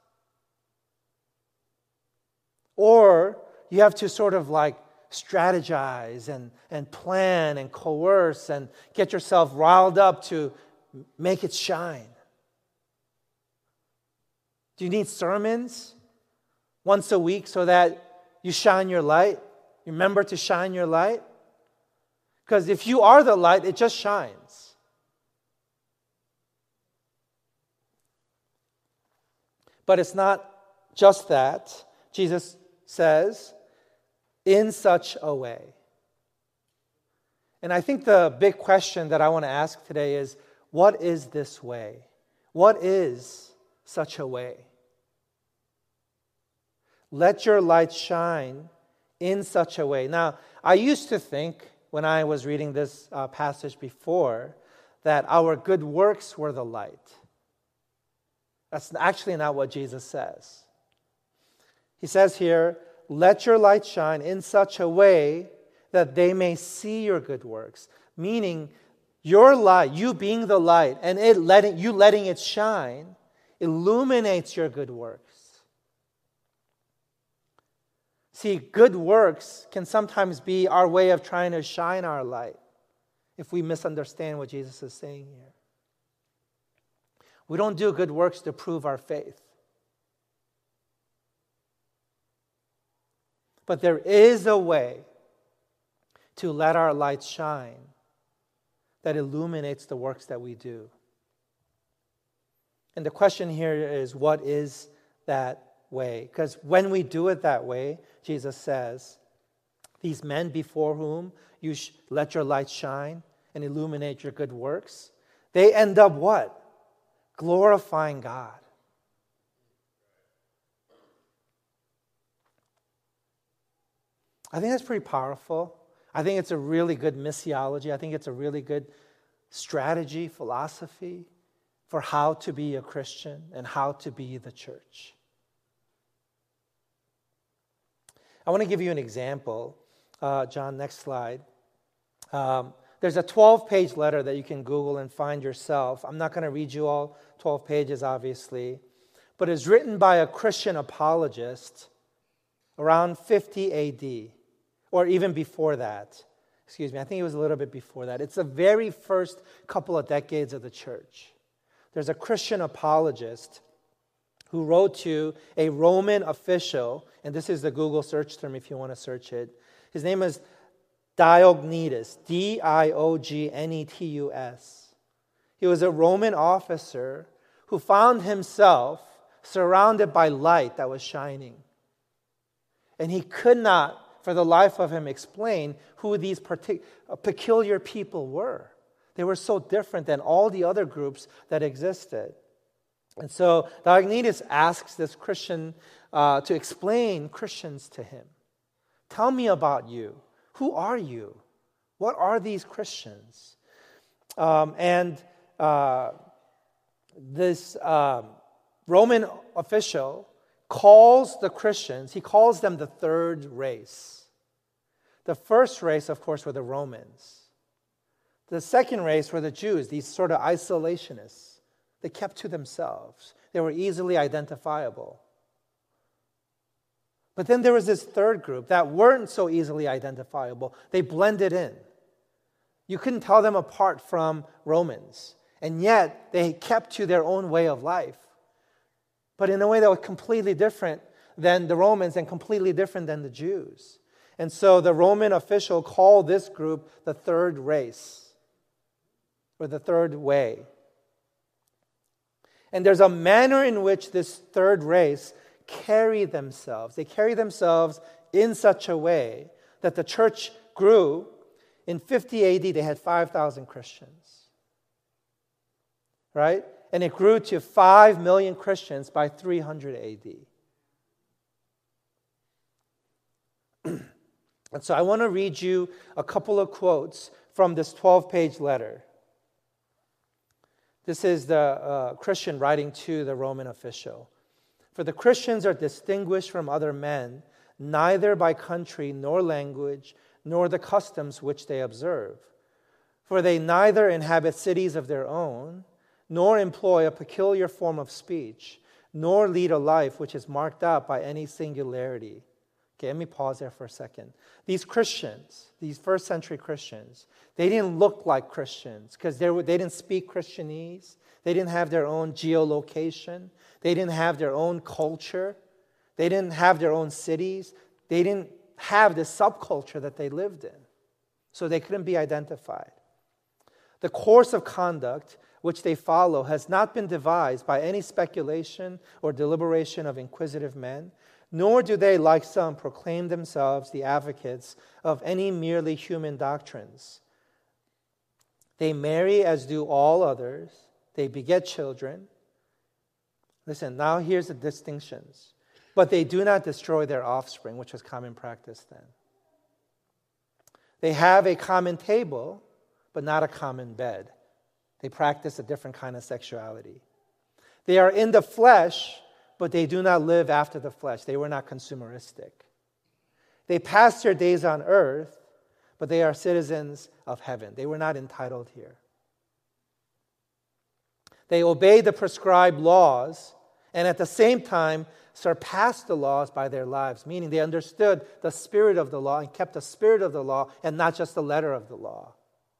Or you have to sort of like strategize and plan and coerce and get yourself riled up to make it shine. Do you need sermons once a week so that you shine your light? Remember to shine your light? Because if you are the light, it just shines. But it's not just that. Jesus says, in such a way. And I think the big question that I want to ask today is, what is this way? What is such a way? Let your light shine in such a way. Now, I used to think, when I was reading this passage before, that our good works were the light. That's actually not what Jesus says. He says here, let your light shine in such a way that they may see your good works. Meaning, your light, you being the light, and letting it shine, illuminates your good works. See, good works can sometimes be our way of trying to shine our light if we misunderstand what Jesus is saying here. We don't do good works to prove our faith. But there is a way to let our light shine that illuminates the works that we do. And the question here is, what is that way? Because when we do it that way, Jesus says, these men before whom you let your light shine and illuminate your good works, they end up what? Glorifying God. I think that's pretty powerful. I think it's a really good missiology. I think it's a really good strategy, philosophy for how to be a Christian and how to be the church. I want to give you an example. John, next slide. There's a 12-page letter that you can Google and find yourself. I'm not going to read you all 12 pages, obviously, but it's written by a Christian apologist around 50 AD, or even before that. Excuse me, I think it was a little bit before that. It's the very first couple of decades of the church. There's a Christian apologist who wrote to a Roman official, and this is the Google search term if you want to search it. His name is Diognetus, Diognetus. He was a Roman officer who found himself surrounded by light that was shining. And he could not, for the life of him, explain who these peculiar people were. They were so different than all the other groups that existed. And so Diognetus asks this Christian to explain Christians to him. Tell me about you. Who are you? What are these Christians? This Roman official calls the Christians, he calls them the third race. The first race, of course, were the Romans. The second race were the Jews, these sort of isolationists. They kept to themselves. They were easily identifiable. But then there was this third group that weren't so easily identifiable. They blended in. You couldn't tell them apart from Romans. And yet, they kept to their own way of life. But in a way that was completely different than the Romans and completely different than the Jews. And so the Roman official called this group the third race, or the third way. And there's a manner in which this third race carry themselves. They carry themselves in such a way that the church grew. In 50 AD, they had 5,000 Christians. Right? And it grew to 5 million Christians by 300 AD. And so I want to read you a couple of quotes from this 12-page letter. This is the Christian writing to the Roman official. For the Christians are distinguished from other men, neither by country nor language, nor the customs which they observe. For they neither inhabit cities of their own, nor employ a peculiar form of speech, nor lead a life which is marked out by any singularity. Okay, let me pause there for a second. These Christians, these first century Christians, they didn't look like Christians because they didn't speak Christianese. They didn't have their own geolocation. They didn't have their own culture. They didn't have their own cities. They didn't have the subculture that they lived in. So they couldn't be identified. The course of conduct which they follow has not been devised by any speculation or deliberation of inquisitive men, nor do they, like some, proclaim themselves the advocates of any merely human doctrines. They marry as do all others. They beget children. Listen, now here's the distinctions. But they do not destroy their offspring, which was common practice then. They have a common table, but not a common bed. They practice a different kind of sexuality. They are in the flesh, but they do not live after the flesh. They were not consumeristic. They pass their days on earth, but they are citizens of heaven. They were not entitled here. They obey the prescribed laws and at the same time surpassed the laws by their lives, meaning they understood the spirit of the law and kept the spirit of the law and not just the letter of the law.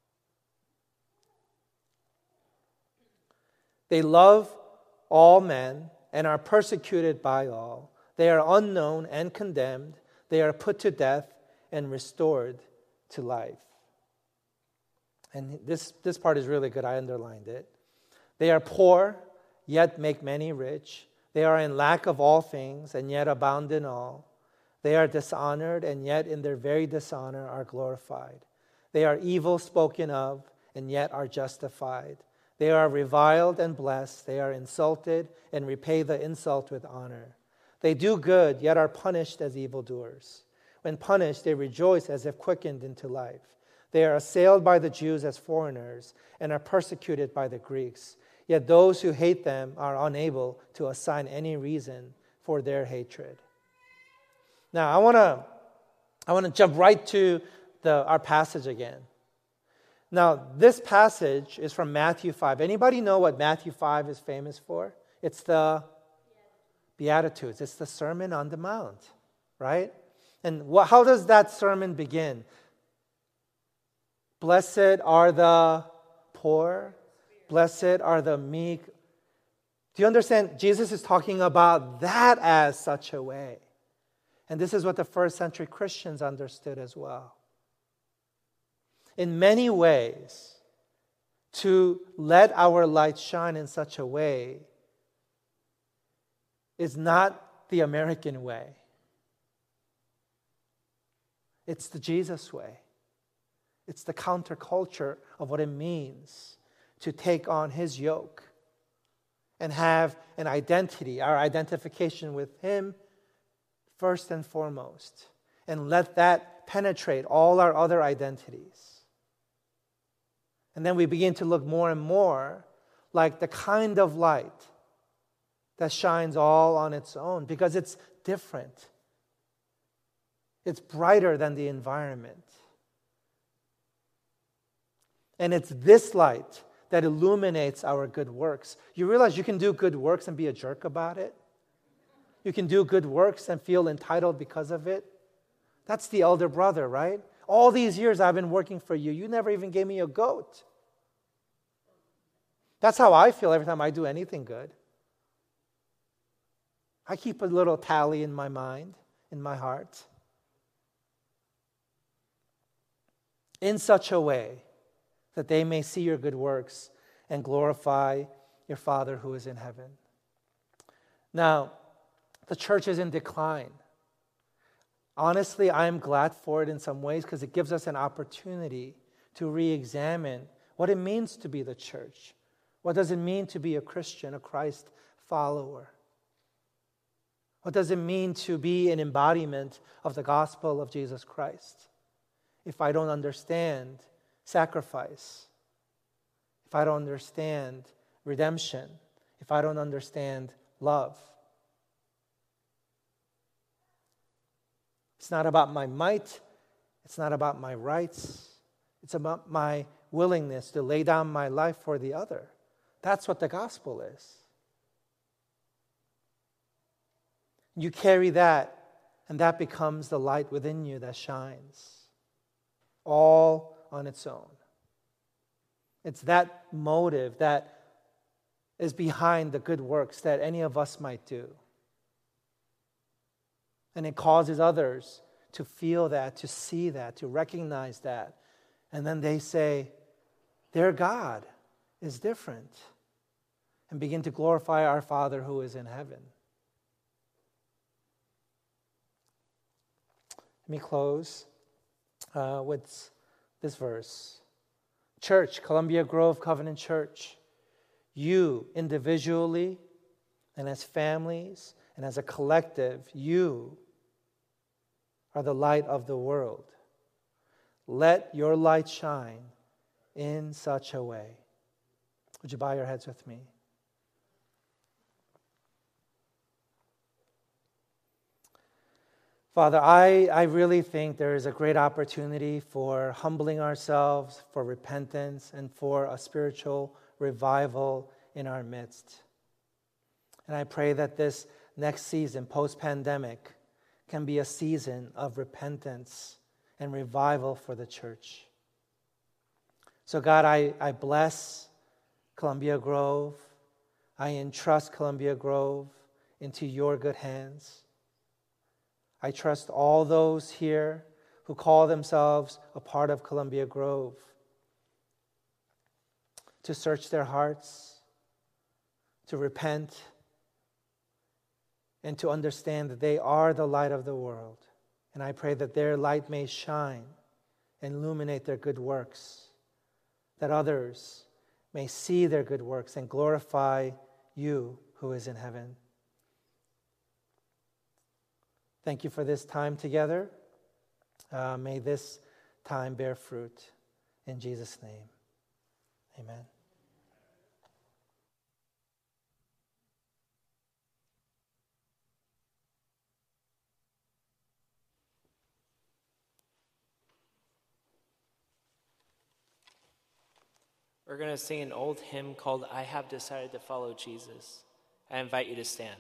They love all men and are persecuted by all. They are unknown and condemned. They are put to death and restored to life. And this part is really good. I underlined it. They are poor, yet make many rich. They are in lack of all things, and yet abound in all. They are dishonored, and yet in their very dishonor are glorified. They are evil spoken of, and yet are justified. They are reviled and blessed. They are insulted, and repay the insult with honor. They do good, yet are punished as evildoers. When punished, they rejoice as if quickened into life. They are assailed by the Jews as foreigners, and are persecuted by the Greeks. Yet those who hate them are unable to assign any reason for their hatred. Now, I want to jump right to our passage again. Now, this passage is from Matthew 5. Anybody know what Matthew 5 is famous for? It's the Beatitudes. It's the Sermon on the Mount, right? And how does that sermon begin? Blessed are the poor. Blessed are the meek. Do you understand? Jesus is talking about that as such a way. And this is what the first century Christians understood as well. In many ways, to let our light shine in such a way is not the American way. It's the Jesus way. It's the counterculture of what it means to take on His yoke and have an identity, our identification with Him first and foremost, and let that penetrate all our other identities. And then we begin to look more and more like the kind of light that shines all on its own because it's different. It's brighter than the environment. And it's this light that illuminates our good works. You realize you can do good works and be a jerk about it? You can do good works and feel entitled because of it? That's the elder brother, right? All these years I've been working for you. You never even gave me a goat. That's how I feel every time I do anything good. I keep a little tally in my mind, in my heart. In such a way that they may see your good works and glorify your Father who is in heaven. Now, the church is in decline. Honestly, I am glad for it in some ways because it gives us an opportunity to re-examine what it means to be the church. What does it mean to be a Christian, a Christ follower? What does it mean to be an embodiment of the gospel of Jesus Christ? If I don't understand sacrifice, if I don't understand redemption, if I don't understand love. It's not about my might, it's not about my rights, it's about my willingness to lay down my life for the other. That's what the gospel is. You carry that, and that becomes the light within you that shines, all on its own. It's that motive that is behind the good works that any of us might do. And it causes others to feel that, to see that, to recognize that. And then they say, their God is different. And begin to glorify our Father who is in heaven. Let me close with this verse. Church, Columbia Grove Covenant Church, you individually and as families and as a collective, you are the light of the world. Let your light shine in such a way. Would you bow your heads with me? Father, I really think there is a great opportunity for humbling ourselves, for repentance, and for a spiritual revival in our midst. And I pray that this next season, post-pandemic, can be a season of repentance and revival for the church. So God, I bless Columbia Grove. I entrust Columbia Grove into your good hands. I trust all those here who call themselves a part of Columbia Grove to search their hearts, to repent, and to understand that they are the light of the world. And I pray that their light may shine and illuminate their good works, that others may see their good works and glorify you who is in heaven. Thank you for this time together. May this time bear fruit. In Jesus' name, amen. We're going to sing an old hymn called I Have Decided to Follow Jesus. I invite you to stand.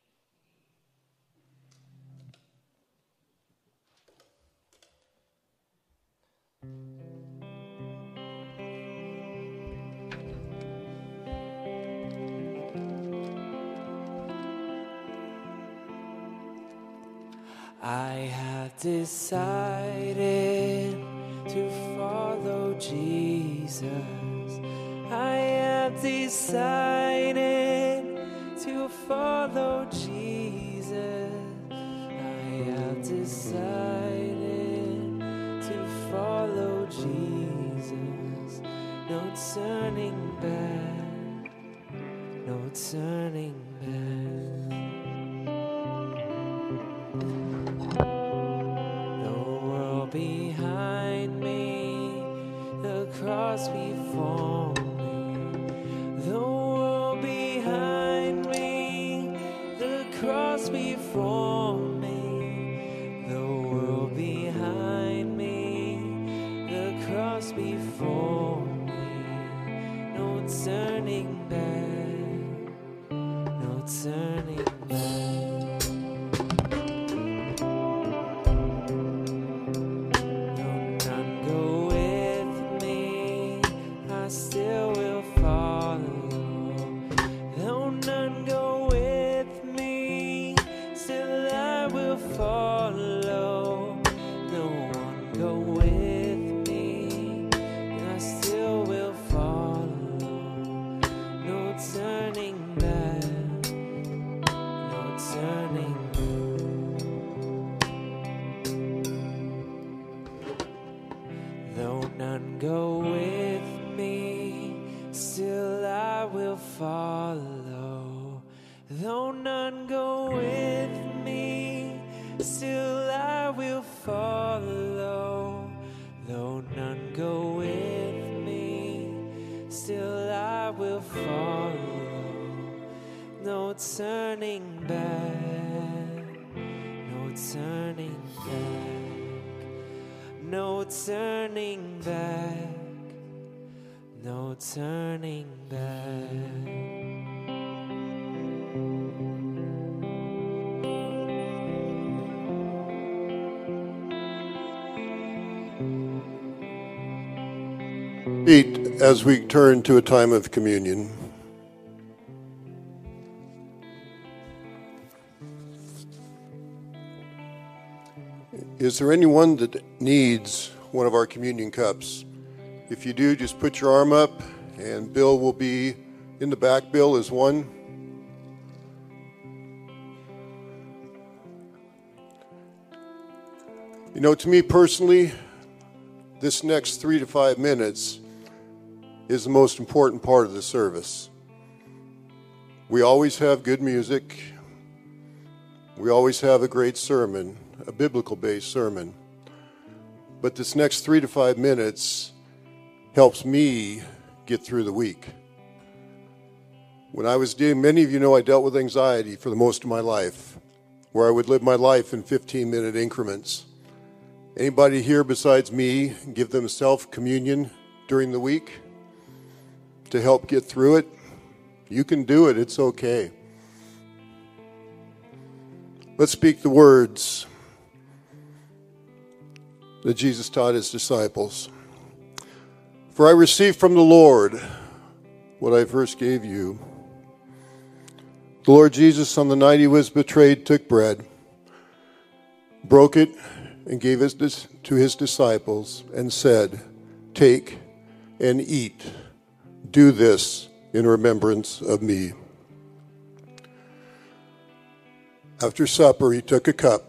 I have decided to follow Jesus. I have decided to follow Jesus. I have decided to follow Jesus. No turning back, no turning back. The world behind me, the cross before me. The world behind me, the cross before me. The world behind me, the cross before me. No turning back, no turning back. No, none go with me, I still will follow. Though none go with me, still I will follow. No one go with me, I still will follow. No turning back, no turning back. Though none go with me, still I will follow. Though none go with me, still I will follow. Though none go with me, still I will follow. No turning back, no turning back, no turning back, no turning back. Feet as we turn to a time of communion. Is there anyone that needs one of our communion cups? If you do, just put your arm up, and Bill will be in the back. Bill is one. You know, to me personally, this next 3 to 5 minutes is the most important part of the service. We always have good music. We always have a great sermon, a biblical-based sermon. But this next 3 to 5 minutes helps me get through the week. When I was dealing, many of you know I dealt with anxiety for the most of my life, where I would live my life in 15-minute increments. Anybody here besides me give themselves communion during the week to help get through it? You can do it. It's okay. Let's speak the words that Jesus taught his disciples. For I received from the Lord what I first gave you. The Lord Jesus, on the night he was betrayed, took bread. broke it, and gave it to his disciples, and said, "Take and eat. Do this in remembrance of me." After supper, he took a cup,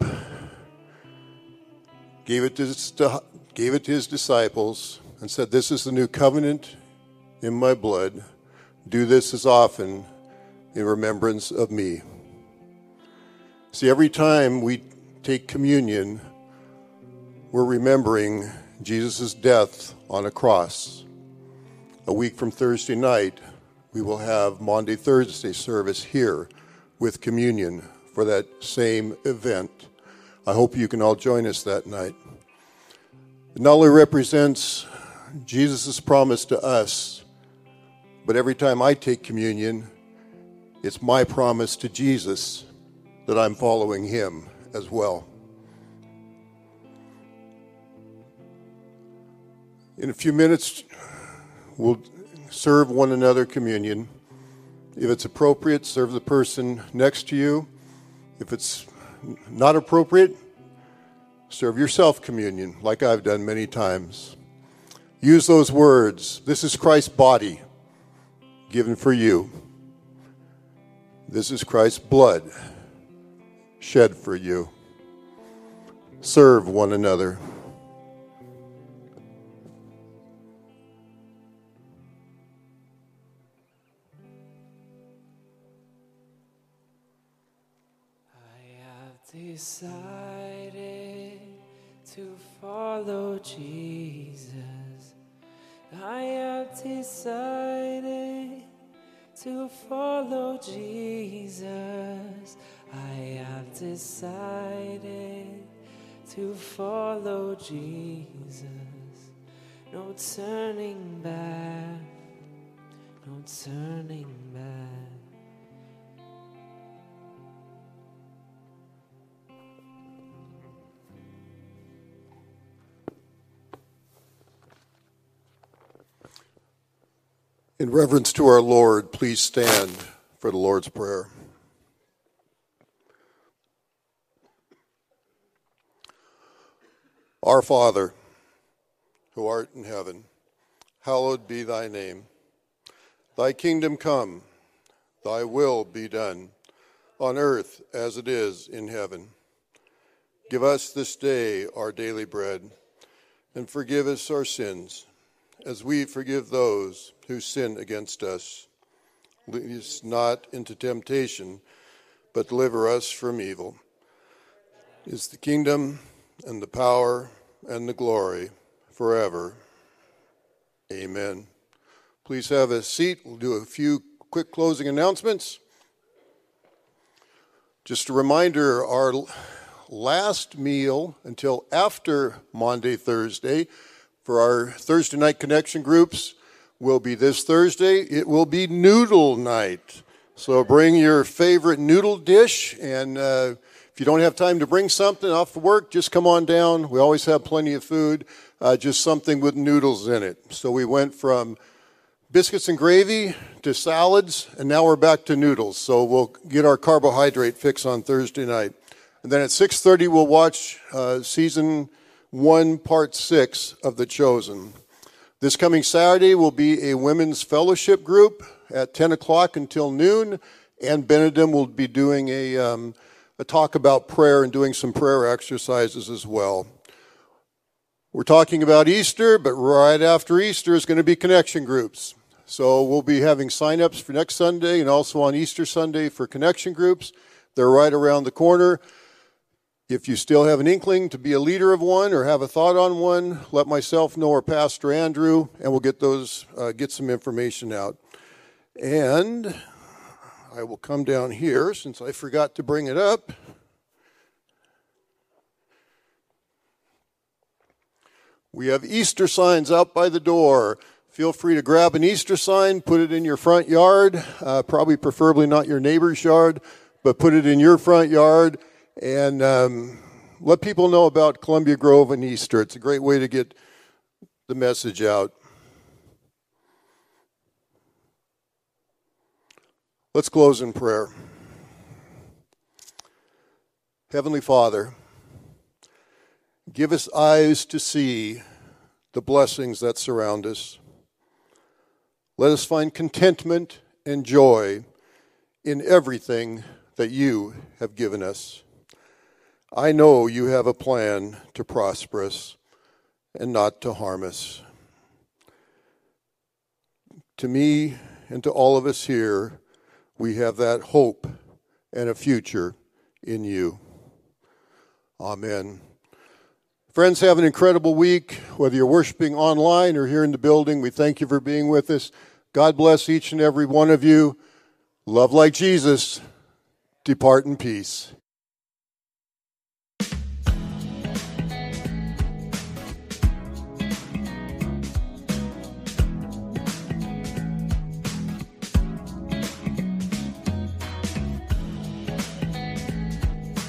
gave it to his disciples, and said, "This is the new covenant in my blood. Do this as often in remembrance of me." See, every time we take communion, we're remembering Jesus' death on a cross. A week from Thursday night, we will have Maundy Thursday service here with communion for that same event. I hope you can all join us that night. It not only represents Jesus' promise to us, but every time I take communion, it's my promise to Jesus that I'm following him as well. In a few minutes, we'll serve one another communion. If it's appropriate, serve the person next to you. If it's not appropriate, serve yourself communion, like I've done many times. Use those words. This is Christ's body given for you. This is Christ's blood shed for you. Serve one another. Decided to follow Jesus. I have decided to follow Jesus. I have decided to follow Jesus. No turning back, no turning back. In reverence to our Lord, please stand for the Lord's Prayer. Our Father, who art in heaven, hallowed be thy name. Thy kingdom come, thy will be done, on earth as it is in heaven. Give us this day our daily bread, and forgive us our sins, as we forgive those who sin against us. Lead us not into temptation, but deliver us from evil. Is the kingdom and the power and the glory forever. Amen. Please have a seat. We'll do a few quick closing announcements. Just a reminder, our last meal until after Maundy Thursday for our Thursday night connection groups will be this Thursday. It will be noodle night. So bring your favorite noodle dish, and if you don't have time to bring something off of work, just come on down. We always have plenty of food, just something with noodles in it. So we went from biscuits and gravy to salads, and now we're back to noodles. So we'll get our carbohydrate fix on Thursday night. And then at 6:30, we'll watch season 1, part 6 of The Chosen. This coming Saturday will be a women's fellowship group at 10 o'clock until noon, and Benedum will be doing a talk about prayer and doing some prayer exercises as well. We're talking about Easter, but right after Easter is going to be connection groups. So we'll be having sign-ups for next Sunday and also on Easter Sunday for connection groups. They're right around the corner. If you still have an inkling to be a leader of one or have a thought on one, let myself know or Pastor Andrew, and we'll get some information out. And I will come down here since I forgot to bring it up. We have Easter signs out by the door. Feel free to grab an Easter sign, put it in your front yard, preferably not your neighbor's yard, but put it in your front yard. And let people know about Columbia Grove and Easter. It's a great way to get the message out. Let's close in prayer. Heavenly Father, Give us eyes to see the blessings that surround us. Let us find contentment and joy in everything that you have given us. I know you have a plan to prosper us and not to harm us. To me and to all of us here, we have that hope and a future in you. Amen. Friends, have an incredible week. Whether you're worshiping online or here in the building, we thank you for being with us. God bless each and every one of you. Love like Jesus. Depart in peace.